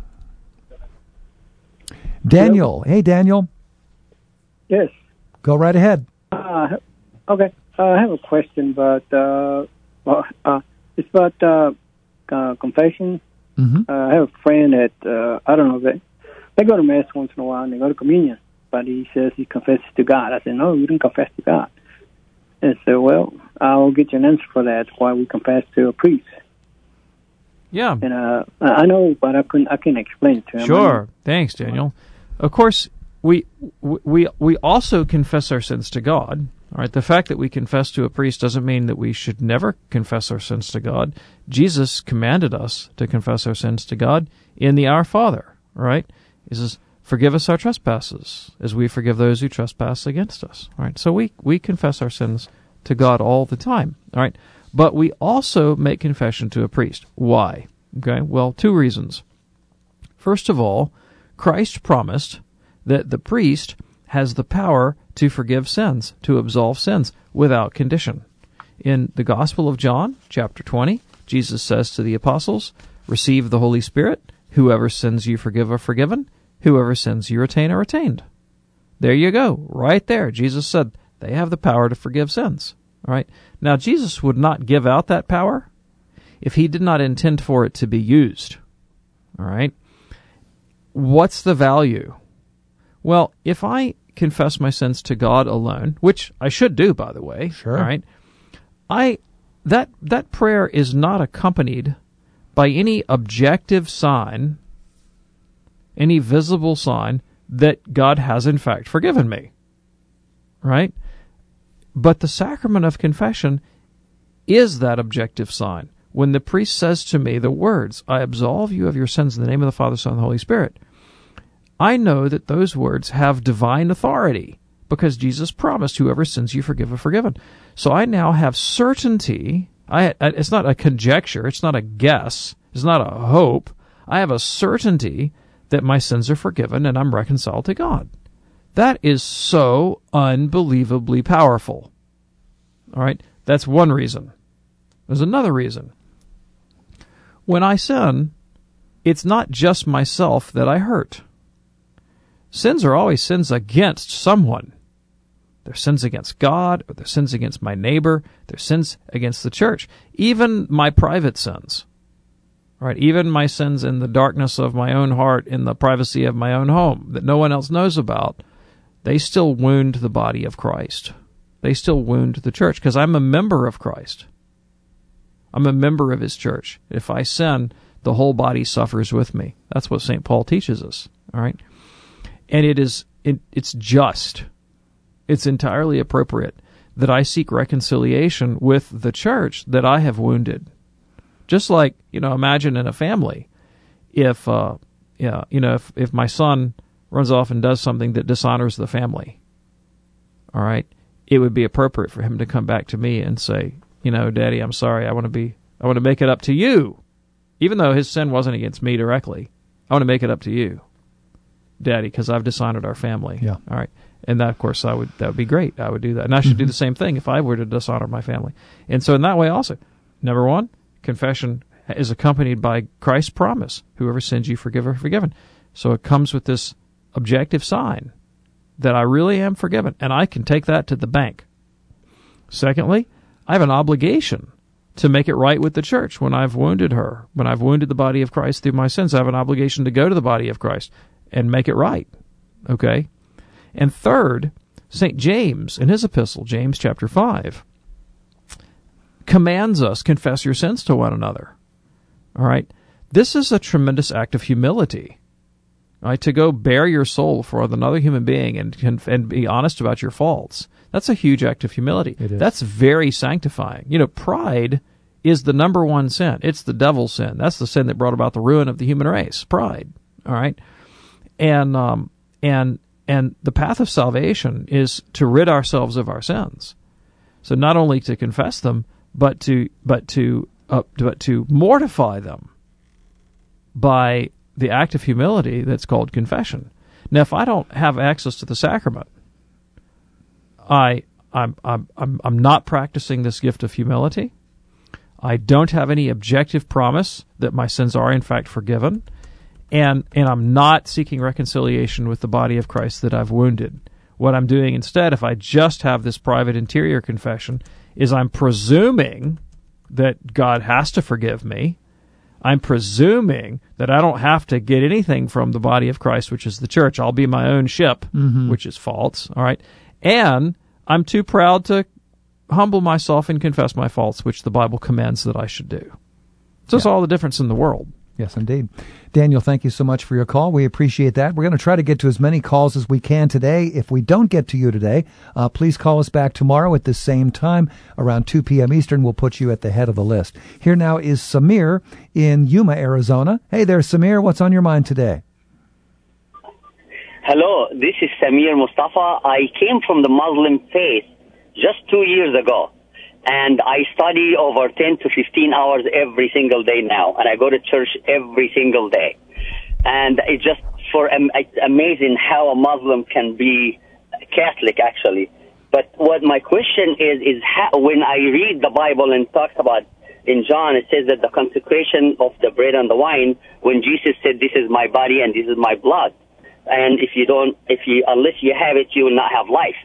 Daniel. Hello? Hey, Daniel. Yes. Go right ahead. Uh, okay. Uh, I have a question, but uh, well, uh, it's about uh, uh, confession. Mm-hmm. Uh, I have a friend that, uh, I don't know, they, they go to Mass once in a while and they go to communion, but he says he confesses to God. I said, no, you didn't confess to God. And said, well, I'll get you an answer for that, why we confess to a priest. Yeah. And uh, I know, but I couldn't, I can't explain it to him. Sure. Thanks, Daniel. Of course, we we we also confess our sins to God. All right. The fact that we confess to a priest doesn't mean that we should never confess our sins to God. Jesus commanded us to confess our sins to God in the Our Father. All right. He says, "Forgive us our trespasses, as we forgive those who trespass against us." All right. So we we confess our sins to God all the time. All right. But we also make confession to a priest. Why? Okay. Well, two reasons. First of all, Christ promised that the priest has the power to forgive sins, to absolve sins, without condition. In the Gospel of John, chapter twenty, Jesus says to the apostles, "Receive the Holy Spirit. Whoever sins you forgive are forgiven. Whoever sins you retain are retained." There you go. Right there. Jesus said they have the power to forgive sins. All right. Now, Jesus would not give out that power if he did not intend for it to be used. All right. What's the value? Well, if I confess my sins to God alone, which I should do, by the way, sure. All right, I that that prayer is not accompanied by any objective sign, any visible sign that God has in fact forgiven me. Right? But the sacrament of confession is that objective sign. When the priest says to me the words, "I absolve you of your sins in the name of the Father, Son, and the Holy Spirit," I know that those words have divine authority because Jesus promised, "Whoever sins you forgive are forgiven." So I now have certainty. I, it's not a conjecture. It's not a guess. It's not a hope. I have a certainty that my sins are forgiven and I'm reconciled to God. That is so unbelievably powerful. All right? That's one reason. There's another reason. When I sin, it's not just myself that I hurt. Sins are always sins against someone. They're sins against God, or they're sins against my neighbor, they're sins against the church. Even my private sins. Right? Even my sins in the darkness of my own heart, in the privacy of my own home, that no one else knows about, they still wound the body of Christ. They still wound the church, because I'm a member of Christ. I'm a member of his church. If I sin, the whole body suffers with me. That's what Saint Paul teaches us. All right? And it is it, it's just, it's entirely appropriate that I seek reconciliation with the church that I have wounded. Just like, you know, imagine in a family, if, uh, yeah, you know, if, if my son runs off and does something that dishonors the family, all right, it would be appropriate for him to come back to me and say, you know, Daddy, I'm sorry, I want to be, I want to make it up to you. Even though his sin wasn't against me directly, I want to make it up to you, Daddy, because I've dishonored our family. Yeah. All right. And that, of course, I would, that would be great. I would do that. And I should Mm-hmm. do the same thing if I were to dishonor my family. And so in that way also, number one, confession is accompanied by Christ's promise. Whoever sins you forgive are forgiven. So it comes with this objective sign that I really am forgiven. And I can take that to the bank. Secondly, I have an obligation to make it right with the church when I've wounded her. When I've wounded the body of Christ through my sins, I have an obligation to go to the body of Christ and make it right. Okay? And third, Saint James, in his epistle, James chapter five, commands us, confess your sins to one another. All right? This is a tremendous act of humility. All right? To go bare your soul for another human being and, and be honest about your faults. That's a huge act of humility. It is. That's very sanctifying. You know, pride is the number one sin. It's the devil's sin. That's the sin that brought about the ruin of the human race. Pride. All right? And, um, and, And the path of salvation is to rid ourselves of our sins. So not only to confess them, but to but to uh, but to mortify them by the act of humility that's called confession. Now, if I don't have access to the sacrament, I I'm I'm I'm, I'm not practicing this gift of humility. I don't have any objective promise that my sins are in fact forgiven. And and I'm not seeking reconciliation with the body of Christ that I've wounded. What I'm doing instead, if I just have this private interior confession, is I'm presuming that God has to forgive me. I'm presuming that I don't have to get anything from the body of Christ, which is the church. I'll be my own ship, Mm-hmm. which is false. All right. And I'm too proud to humble myself and confess my faults, which the Bible commands that I should do. So it's all the difference in the world. Yes, indeed. Daniel, thank you so much for your call. We appreciate that. We're going to try to get to as many calls as we can today. If we don't get to you today, uh, please call us back tomorrow at the same time, around two p.m. Eastern. We'll put you at the head of the list. Here now is Samir in Yuma, Arizona. Hey there, Samir. What's on your mind today? Hello, this is Samir Mustafa. I came from the Muslim faith just two years ago. And I study over ten to fifteen hours every single day now. And I go to church every single day. And it's just for um, it's amazing how a Muslim can be Catholic, actually. But what my question is, is how, when I read the Bible and talks about, in John, it says that the consecration of the bread and the wine, when Jesus said, this is my body and this is my blood. And if you don't, if you, unless you have it, you will not have life.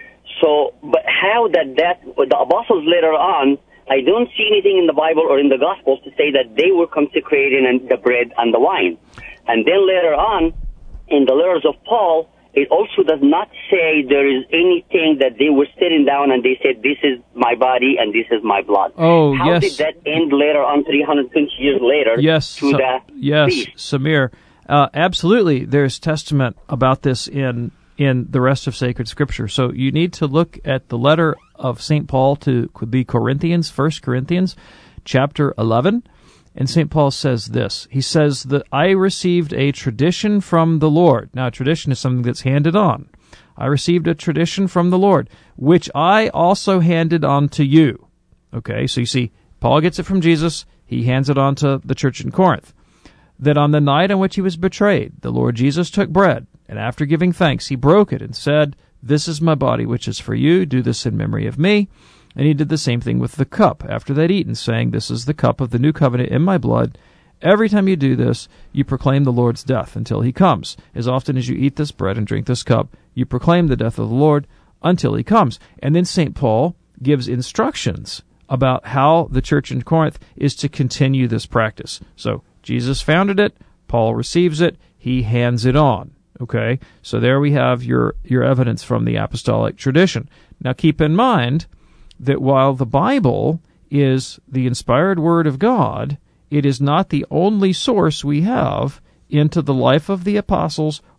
So, but how that that, the apostles later on, I don't see anything in the Bible or in the Gospels to say that they were consecrating the bread and the wine. And then later on, in the letters of Paul, it also does not say there is anything that they were sitting down and they said, this is my body and this is my blood. Oh, how yes. did that end later on, three hundred twenty years later, Yes, to Sa- the yes, feast? Samir. Uh, absolutely, there's testament about this in in the rest of sacred Scripture. So you need to look at the letter of Saint Paul to the Corinthians, First Corinthians, chapter eleven. And Saint Paul says this. He says that I received a tradition from the Lord. Now, a tradition is something that's handed on. I received a tradition from the Lord, which I also handed on to you. Okay, so you see, Paul gets it from Jesus. He hands it on to the church in Corinth. That on the night on which he was betrayed, the Lord Jesus took bread, and after giving thanks, he broke it and said, this is my body, which is for you. Do this in memory of me. And he did the same thing with the cup after they'd eaten, saying, this is the cup of the new covenant in my blood. Every time you do this, you proclaim the Lord's death until he comes. As often as you eat this bread and drink this cup, you proclaim the death of the Lord until he comes. And then Saint Paul gives instructions about how the church in Corinth is to continue this practice. So Jesus founded it. Paul receives it. He hands it on. Okay, so there we have your, your evidence from the apostolic tradition. Now keep in mind that while the Bible is the inspired Word of God, it is not the only source we have into the life of the apostles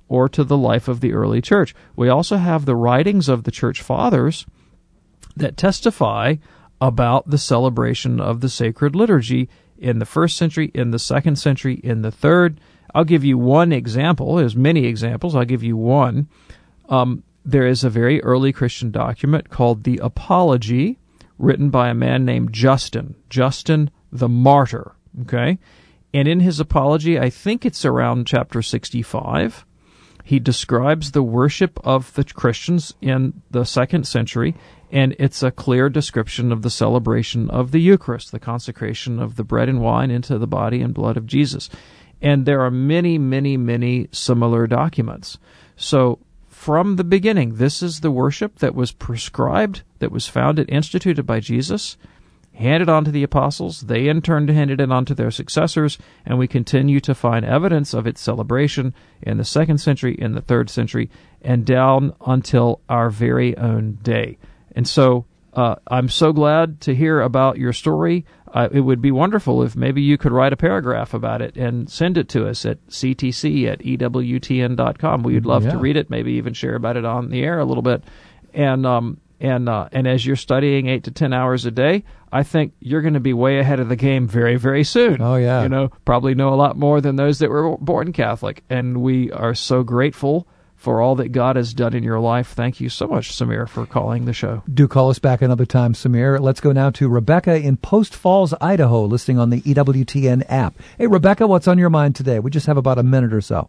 or to the life of the early church. We also have the writings of the church fathers that testify about the celebration of the sacred liturgy in the first century, in the second century, in the third. I'll give you one example. There's many examples. I'll give you one. Um, there is a very early Christian document called the Apology, written by a man named Justin, Justin the Martyr, okay? And in his Apology, I think it's around chapter sixty-five, he describes the worship of the Christians in the second century, and it's a clear description of the celebration of the Eucharist, the consecration of the bread and wine into the body and blood of Jesus. And there are many, many, many similar documents. So from the beginning, this is the worship that was prescribed, that was founded, instituted by Jesus, handed on to the apostles. They in turn handed it on to their successors, and we continue to find evidence of its celebration in the second century, in the third century, and down until our very own day. And so uh, I'm so glad to hear about your story. Uh, it would be wonderful if maybe you could write a paragraph about it and send it to us at c t c at e w t n dot com. We'd love yeah. to read it, maybe even share about it on the air a little bit. And um, and uh, and as you're studying eight to ten hours a day, I think you're going to be way ahead of the game very, very soon. Oh, yeah. You know, probably know a lot more than those that were born Catholic. And we are so grateful for all that God has done in your life. Thank you so much, Samir, for calling the show. Do call us back another time, Samir. Let's go now to Rebecca in Post Falls, Idaho, listening on the E W T N app. Hey, Rebecca, what's on your mind today? We just have about a minute or so.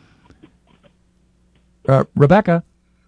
Uh, Rebecca?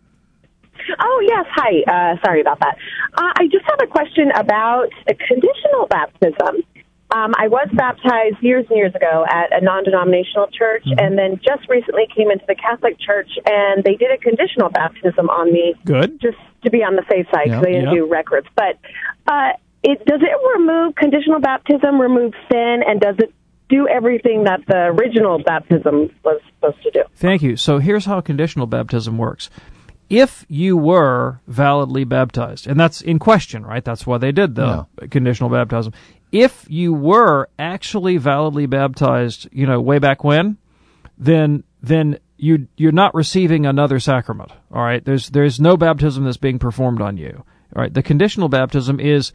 Oh, yes. Hi. Uh, sorry about that. Uh, I just have a question about a conditional baptism. Um, I was baptized years and years ago at a non-denominational church, mm-hmm. and then just recently came into the Catholic Church, and they did a conditional baptism on me. Good. Just to be on the safe side, because yep, they didn't yep. do records. But uh, it, does it remove, conditional baptism remove sin, and does it do everything that the original baptism was supposed to do? Thank you. So here's how conditional baptism works. If you were validly baptized, and that's in question, right? That's why they did the no. conditional baptism. If you were actually validly baptized, you know, way back when, then then you you're not receiving another sacrament. All right, there's there's no baptism that's being performed on you. All right, the conditional baptism is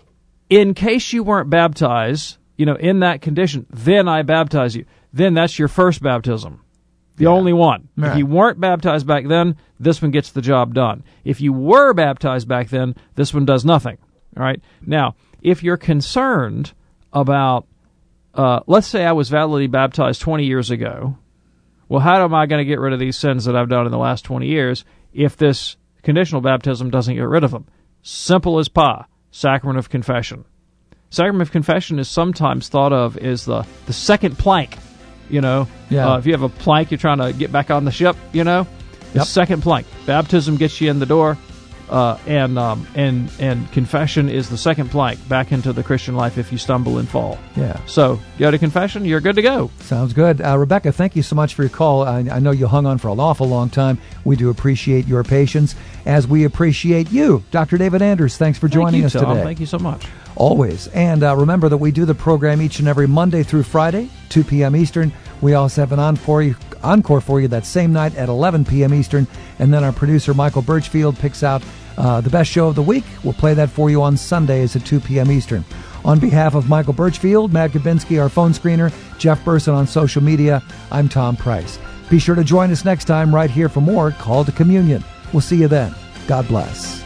in case you weren't baptized, you know, in that condition, then I baptize you. Then that's your first baptism. The yeah. only one. Right. If you weren't baptized back then, this one gets the job done. If you were baptized back then, this one does nothing. All right? Now, if you're concerned about, uh, let's say I was validly baptized twenty years ago, well, how am I going to get rid of these sins that I've done in the last twenty years if this conditional baptism doesn't get rid of them? Simple as pie. Sacrament of confession. Sacrament of confession is sometimes thought of as the, the second plank. You know, yeah. uh, if you have a plank, you're trying to get back on the ship, you know, the yep. second plank. Baptism gets you in the door, uh, and um, and and confession is the second plank back into the Christian life if you stumble and fall. Yeah. So go to confession, you're good to go. Sounds good. Uh, Rebecca, thank you so much for your call. I, I know you hung on for an awful long time. We do appreciate your patience, as we appreciate you. Doctor David Anders, thanks for joining Thank you, us Tom. today. Thank you so much. Always. And uh, remember that we do the program each and every Monday through Friday, two p.m. Eastern. We also have an encore for you, encore for you that same night at eleven p.m. Eastern. And then our producer, Michael Birchfield, picks out uh, the best show of the week. We'll play that for you on Sundays at two p.m. Eastern. On behalf of Michael Birchfield, Matt Gabinski, our phone screener, Jeff Burson on social media, I'm Tom Price. Be sure to join us next time right here for more Call to Communion. We'll see you then. God bless.